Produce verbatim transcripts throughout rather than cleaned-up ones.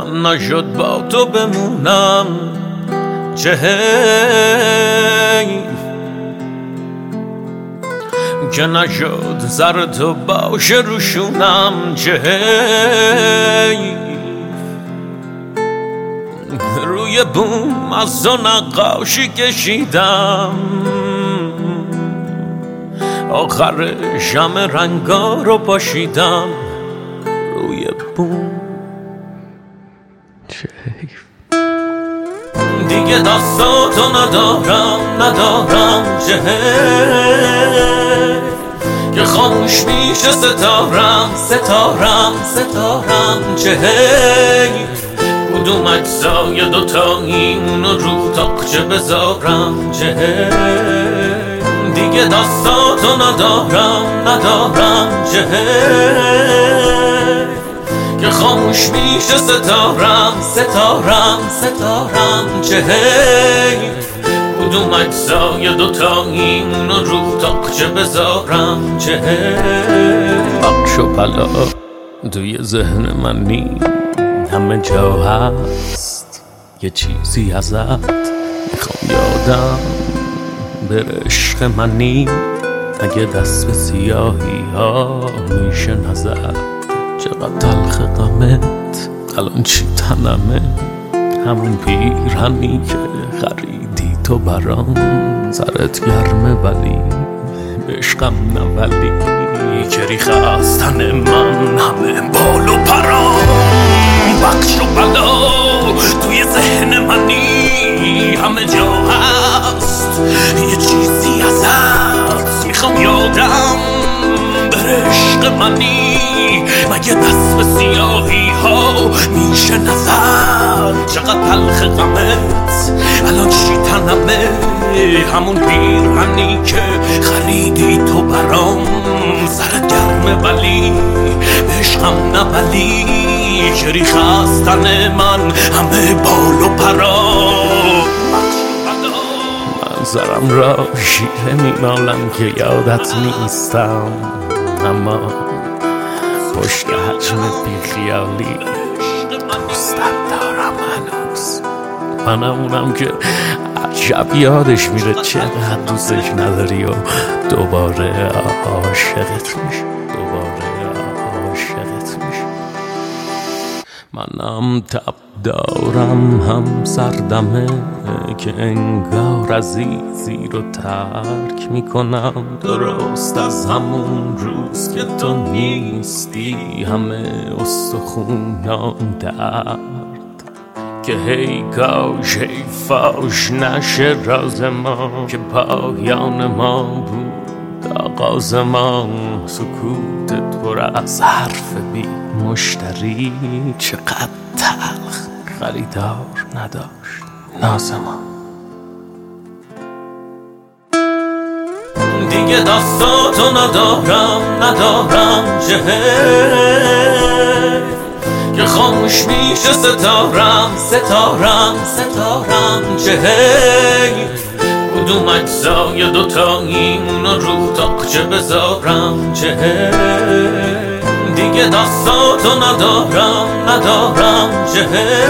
من نشد با تو بمونم چه حیف که نشد زر تو باشه روشونم چه حیف روی بوم از دو نقاشی کشیدم آخرش همه رنگا رو پاشیدم روی بوم چه حیف دیگه دستاتو ندارم ندارم چه حیف که خاموش میشه ستارم ستارم ستارم چه حیف کدوم اجزای دوتایی اونو رو تاقچه بذارم چه حیف دیگه دستاتو ندارم ندارم چه حیف که خاموش میشه ستارم ستارم ستارم چه حیف کدوم اجزای دوتایی اونو رو تاقچه بذارم چه حیف بخش و پلا توی ذهن من نی همه جا هست یه چیزی ازت میخوام یادم بره عشق منی اگه دست به سیاهی ها میشه نظر چقدر تلخ غمت الان چی تنمه همون پیرهنی که خریدی تو برام سرت گرمه ولی عشقم نه ولی که ریخ از تن من همه بال و پرام بخش و بلا توی ذهن منی همه جا هست یه چیزی ازت میخوام یادم بره عشق منی مگه دست به سیاهی ها میشه نظر چقدر تلخ غمت الان چی تنمه همون پیرهنی که خریدی تو برام سرت گرمه ولی به عشقم نه ولی که ریخ از تن من همه بال و پرا منظرم را شیره میمالم که یادت نیستم اما پشت حجم بیخیالی دوستت دارم هنوز منم اونم که عجب یادش میره چقدر دوستش نداری و دوباره عاشقت میشه دوباره عاشقت میشه منم تب دارم هم سردمه که انگار عزیزی رو ترک میکنم درست از همون روز که تو نیستی همه استخونام درد که هی کاش هی فاش نشه راز ما که پایان ما بود آغاز ما سکوتت پر از حرف بی مشتری چقدر تلخ خریدار نداشت ناز ما دیگه دستاتو ندارم ندارم چه حیف که خاموش میشه ستارم ستارم ستارم چه حیف کدوم اجزای دوتایی اونو رو تاقچه بذارم چه حیف دیگه دستاتو ندارم ندارم چه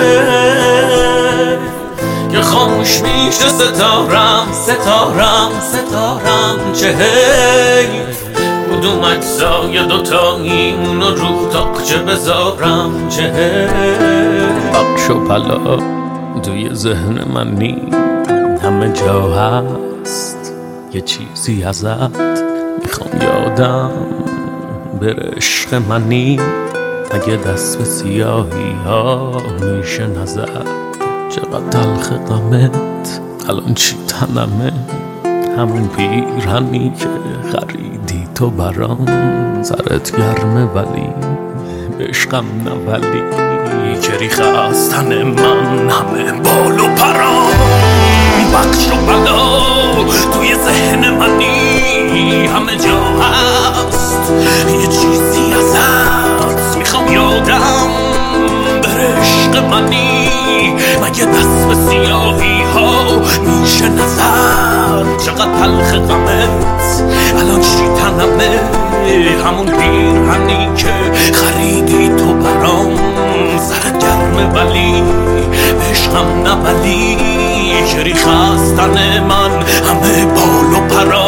حیف که خاموش میشه ستارم ستارم ستارم چه حیف کدوم اجزای دوتایی اونو رو تاقچه بذارم چه حیف بخش و پلا توی ذهن من نی همه جا هست یه چیزی ازت میخوام یادم بره عشق منی اگه دست به سیاهی ها میشه نظر چقدر تلخ غمت الان چی تنمه همون پیرهنی که خریدی تو برام سرت گرمه ولی عشقم نه ولی که ریخ از تن من همه بال و پرام بخش و بلا توی ذهن منی همه جا هست یه چیزی ازت میخوام یادم بره عشق منی مگه دست به سیاهی ها میشه نظر چقدر تلخ غمت الان چی تنمه همون پیرهنی که خریدی تو برام سرت گرم همه ولی عشقم نبلی که ریخ از تن من همه بال و پرا